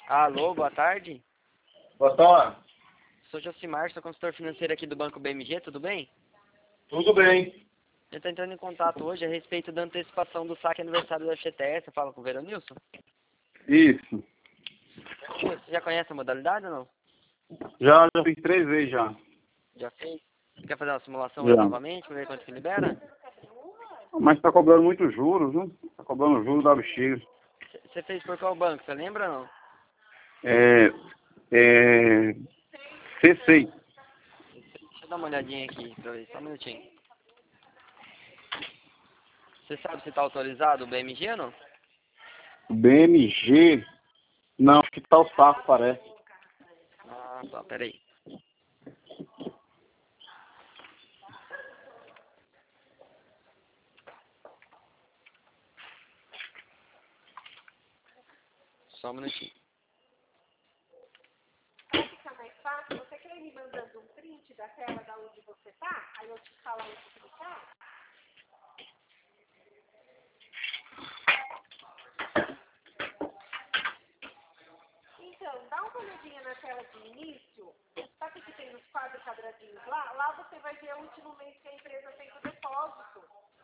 Alô, boa tarde. Boa tarde. Sou Josimar, sou consultor financeiro aqui do Banco BMG, tudo bem? Tudo bem. Eu estou entrando em contato hoje a respeito da antecipação do saque aniversário da FGTS. Fala com o Veronilson. Isso. Você já conhece a modalidade ou não? Já fiz 3 vezes já. Já fez? Você quer fazer uma simulação Já. novamente para ver quanto que libera? Mas tá cobrando muito juros, viu? Tá cobrando juros da bexiga. Você fez por qual banco? Você lembra ou não? C6. Deixa eu dar uma olhadinha aqui pra ver, só um minutinho. Você sabe se está autorizado o BMG ou não? BMG. Não, acho que tá o saco, parece. Ah, tá, peraí. Só um minutinho. Fica mais fácil, você quer ir me mandando um print da tela da onde você tá? Aí eu te falo onde clicar? Então, dá uma olhadinha na tela de início. Sabe que tem os 4 quadradinhos lá? Lá você vai ver o último mês que a empresa fez o depósito.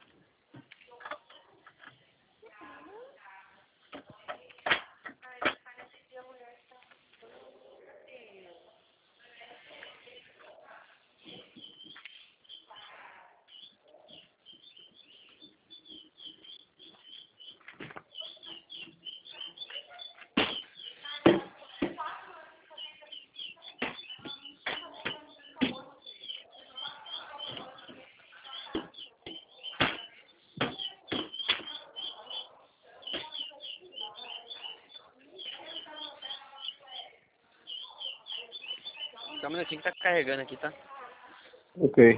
Só um minutinho que tá carregando aqui, tá? Ok.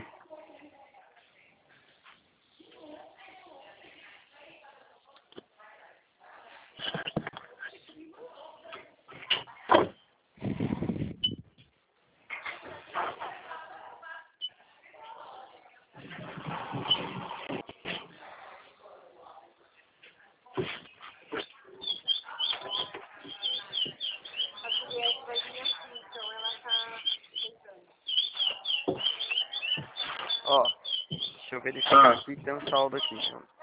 A Juliette vai vir assim, então ela tá tentando. Ó, deixa eu verificar aqui que tem um saldo aqui.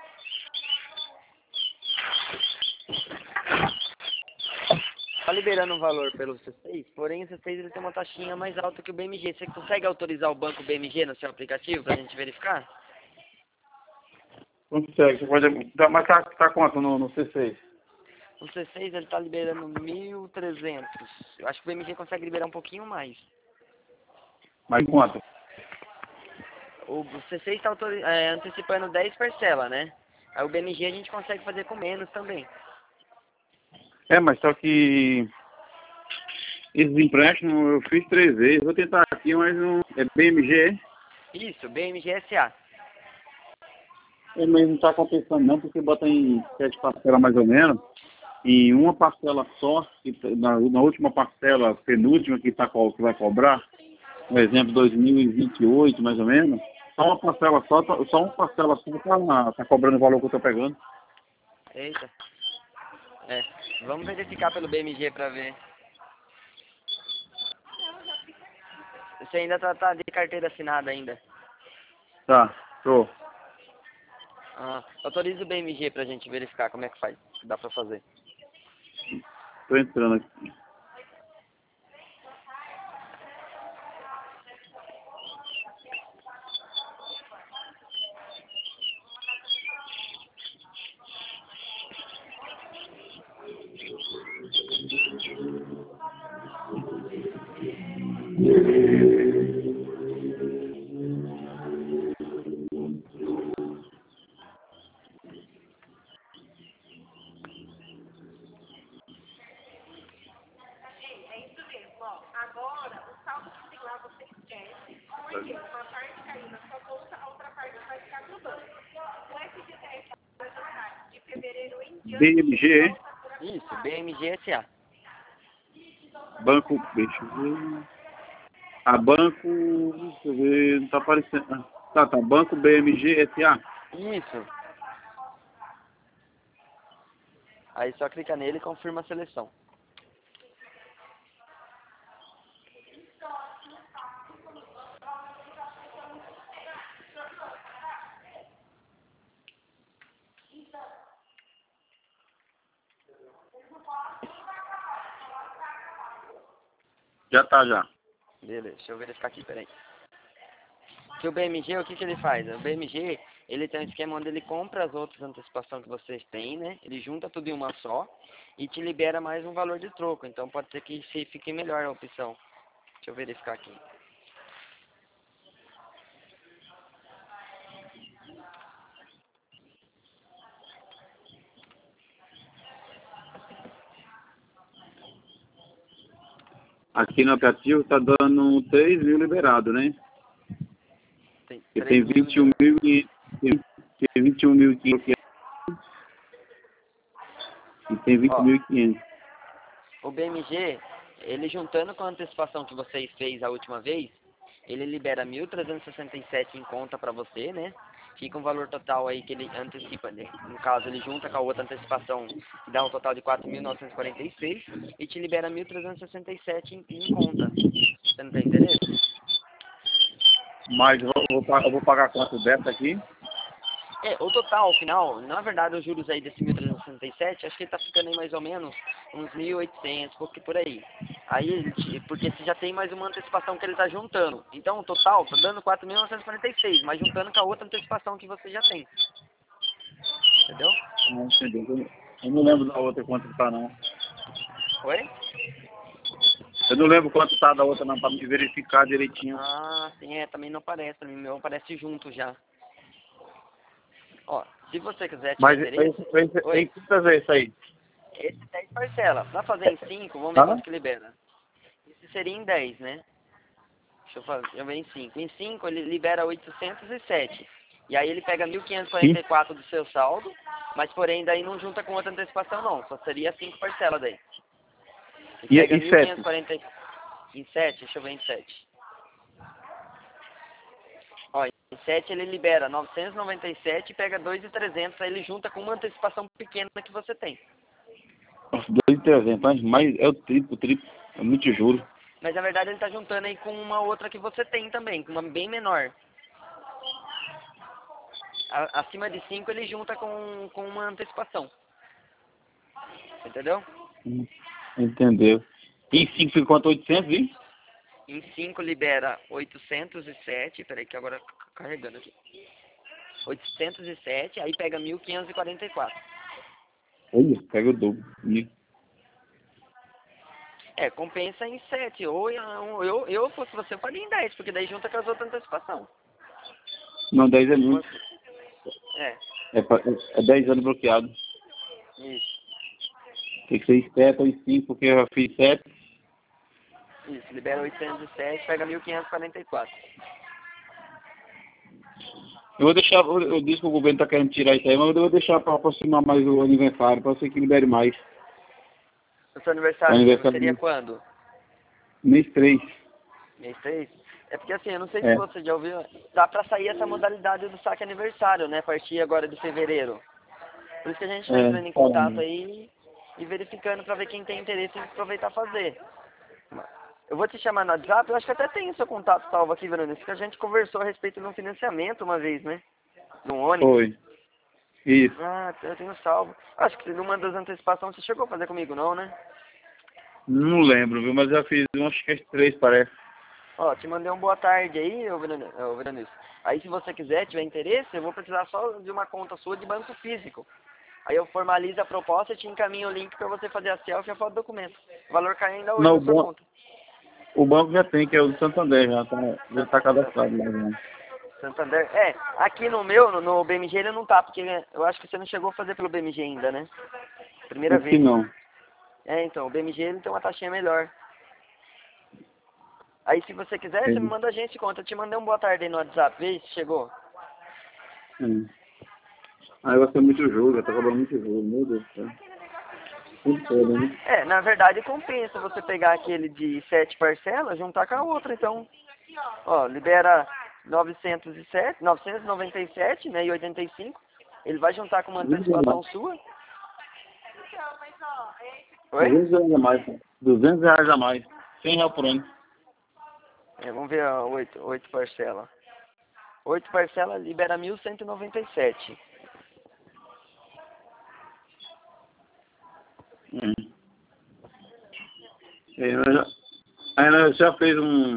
Tá liberando o valor pelo C6, porém o C6 ele tem uma taxinha mais alta que o BMG. Você consegue autorizar o banco BMG no seu aplicativo pra gente verificar? Consegue. Você pode... Mas tá quanto no C6? O C6 ele tá liberando 1.300. Eu acho que o BMG consegue liberar um pouquinho mais. Mas quanto? O C6 está antecipando 10 parcelas, né? Aí o BMG a gente consegue fazer com menos também. Mas só que... Esses empréstimos eu fiz 3 vezes. Vou tentar aqui, mas não... É BMG, Isso, BMG SA. Mas não tá compensando não, porque bota em 7 parcelas mais ou menos. E uma parcela só, na última parcela, penúltima que vai cobrar, por exemplo, 2028 mais ou menos, só uma parcela só, tá cobrando o valor que eu tô pegando. Eita. Vamos verificar pelo BMG pra ver. Você ainda tá de carteira assinada ainda. Tá, tô. Autoriza o BMG pra gente verificar como é que faz. Que dá pra fazer. Tô entrando aqui. É isso mesmo, ó. Agora, o saldo que tem lá você esquece, porque uma parte caiu na sua conta, a outra parte vai ficar no banco. O FGTS vai ficar de fevereiro em diante. BMG, Isso, BMG SA. banco, deixa eu ver. Banco, deixa eu ver, não tá aparecendo. Tá, banco BMG SA. Isso. Aí só clica nele e confirma a seleção. Já tá, já. Beleza, deixa eu verificar aqui, peraí. Que o BMG, o que que ele faz? O BMG, ele tem um esquema onde ele compra as outras antecipações que vocês têm, né? Ele junta tudo em uma só e te libera mais um valor de troco. Então pode ser que fique melhor a opção. Deixa eu verificar aqui. Aqui no aplicativo tá dando 3 mil liberado, né? Tem E tem 3 mil 21.500. Tem 21.500 e tem Ó, 20.500. o BMG, ele juntando com a antecipação que vocês fez a última vez, ele libera 1.367 em conta para você, né? Fica um valor total aí que ele antecipa, né? No caso, ele junta com a outra antecipação, que dá um total de 4.946 e te libera 1.367 em conta. Você não tem interesse? Mas eu vou pagar quanto dessa aqui? É, o total, final, na verdade, os juros aí desse 1.367, acho que ele tá ficando aí mais ou menos uns 1.800, porque por aí. Aí, porque você já tem mais uma antecipação que ele tá juntando. Então, o total tá dando 4.946, mas juntando com a outra antecipação que você já tem. Entendeu? Não, entendeu? Eu não lembro da outra quanto tá, não. Oi? Eu não lembro quanto tá da outra, não, pra me verificar direitinho. Ah, sim, também não aparece, pra mim, meu aparece junto já. Ó, se você quiser, tiver Mas interesse... tem Oi? quantas vezes isso aí? Esse 10 parcela. Pra fazer em 5, vamos ver Hã? quanto que libera. Esse seria em 10, né? Deixa eu fazer, eu ver em 5. Em 5 ele libera 807. E aí ele pega Sim. 1.544 do seu saldo, mas porém daí não junta com outra antecipação não, só seria 5 parcelas daí. Ele pega E 7? 1.540 em 7, deixa eu ver em 7. Ó, em 7 ele libera 997 e pega 2.300, aí ele junta com uma antecipação pequena que você tem. 2.300, mas é o triplo. É muito juro. Mas na verdade ele tá juntando aí com uma outra que você tem também, com uma bem menor. Acima de 5 ele junta com uma antecipação. Entendeu? Entendeu? E 5 fica quanto? 800, hein? Em 5 libera 807, peraí que agora carregando aqui. 807, aí pega 1.544. Olha, pega o dobro. É, compensa em 7. Ou eu fosse você, eu faria em 10, porque daí junta com as outras antecipação. Não, 10 é muito. É, É 10 anos bloqueado. isso. Tem que ser 7 ou 5, porque eu já fiz 7. Isso, libera 807, pega 1.544. Eu vou deixar, eu disse que o governo está querendo tirar isso aí, mas eu vou deixar para aproximar mais o aniversário, para ser que libere mais. O seu O aniversário aniversário seria do quando? mês 3. Mês 3? É porque assim, eu não sei se É. você já ouviu, dá pra sair essa modalidade do saque aniversário, né? A partir agora de fevereiro. Por isso que a gente está entrando em contato aí e verificando para ver quem tem interesse em aproveitar fazer. Eu vou te chamar no WhatsApp, eu acho que até tem o seu contato salvo aqui, Verônica, que a gente conversou a respeito de um financiamento uma vez, né? De um Onix. Foi. Isso. Ah, eu tenho salvo. Acho que numa das antecipações você chegou a fazer comigo, não, né? Não lembro, viu? Mas já fiz acho que 3, parece. Ó, te mandei um boa tarde aí, ô Verônica. Aí se você quiser, tiver interesse, eu vou precisar só de uma conta sua de banco físico. Aí eu formalizo a proposta e te encaminho o link para você fazer a selfie e a foto do documento. O valor cai ainda hoje Não, na sua conta. o banco já tem, que é o do Santander, já tá cadastrado lá. Já. Santander. É, aqui no meu, no BMG ele não tá, porque eu acho que você não chegou a fazer pelo BMG ainda, né? Primeira Acho que vez. não. É, então, o BMG ele tem uma taxinha melhor. Aí se você quiser, você me Entendi. manda a gente conta. Eu te mandei um boa tarde aí no WhatsApp, vê se chegou. Aí vai ser muito jogo, já tá acabando muito jogo, meu Deus do céu. Tudo todo, né? É, na verdade compensa você pegar aquele de 7 parcelas, juntar com a outra, então. Ó, libera 997, né, e 85. Ele vai juntar com uma antecipação sua. Oi? 200 reais a mais, pô. 200 reais a mais. 100 reais por ano. É, vamos ver a 8 parcelas. 8 parcelas libera 1.197. É, Aí ela já fez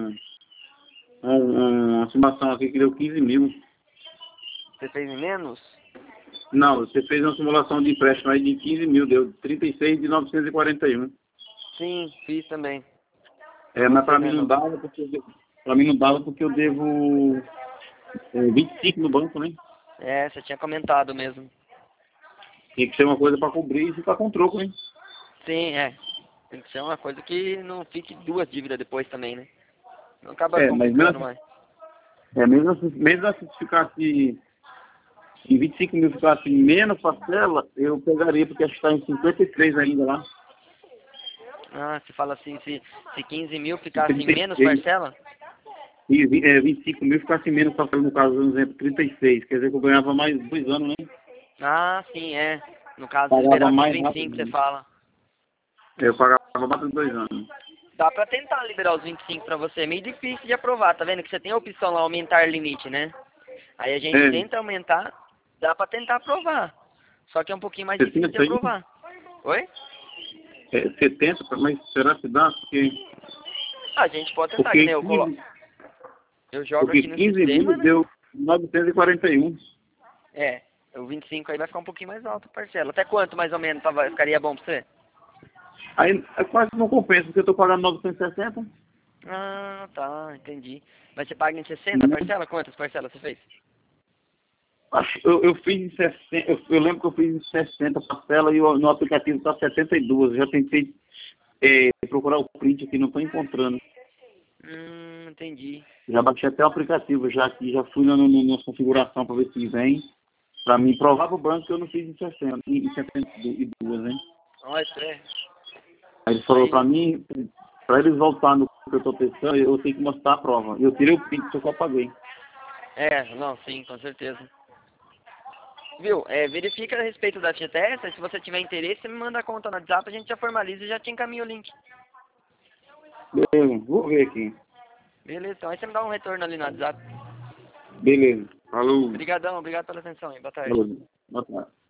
uma simulação aqui que deu 15 mil. Você fez em menos? Não, você fez uma simulação de empréstimo aí de 15 mil, deu 36.941. Sim, fiz também. Mas pra mim não dava porque eu devo 25 no banco, né? Você tinha comentado mesmo. Tem que ser uma coisa pra cobrir e ficar com troco, né? Sim, tem que ser uma coisa que não fique duas dívidas depois também, né? Não acaba Mas complicando mais. mesmo assim se ficasse em 25 mil ficasse menos parcela, eu pegaria, porque acho que está em 53 ainda lá. Ah, você fala assim, se 15 mil ficasse em 36. menos parcela? E 25 mil ficasse menos parcela, no caso, por exemplo, 36. Quer dizer que eu ganhava mais 2 anos, né? Ah, sim, No caso, Pagava liberar os mais 25, rápido, você né? fala. Eu pagava mais de 2 anos. Dá pra tentar liberar os 25 pra você. É meio difícil de aprovar, tá vendo? Que você tem a opção lá, aumentar limite, né? Aí a gente tenta aumentar, dá pra tentar aprovar. Só que é um pouquinho mais difícil de 70 aí? aprovar. Oi? 70, mas será que dá? A gente pode tentar, que nem eu coloco. Eu jogo Porque aqui no 15 sistema, mil né? deu 941. O 25 aí vai ficar um pouquinho mais alto a parcela. Até quanto mais ou menos ficaria bom pra você? Aí quase não compensa, porque eu estou pagando 960. Ah, tá, entendi. Mas você paga em 60 parcela? Quantas parcelas você fez? Eu fiz em 60, eu lembro que eu fiz em 60 parcelas e no aplicativo está 72. Eu já tentei procurar o print aqui, não estou encontrando. Entendi. Já baixei até o aplicativo, já fui na configuração para ver se vem. Para mim provar para o banco que eu não fiz em 60, em 72, né? Olha, isso é. Aí ele falou para mim, para eles voltar no que eu estou testando, eu tenho que mostrar a prova. Eu tirei o print, só que eu apaguei. Não, sim, com certeza. Viu? Verifica a respeito da FGTS, se você tiver interesse, você me manda a conta no WhatsApp, a gente já formaliza e já te encaminha o link. Beleza, vou ver aqui. Beleza, então aí você me dá um retorno ali no WhatsApp. Beleza, falou. Obrigadão, obrigado pela atenção aí, boa tarde. Falou. Boa tarde.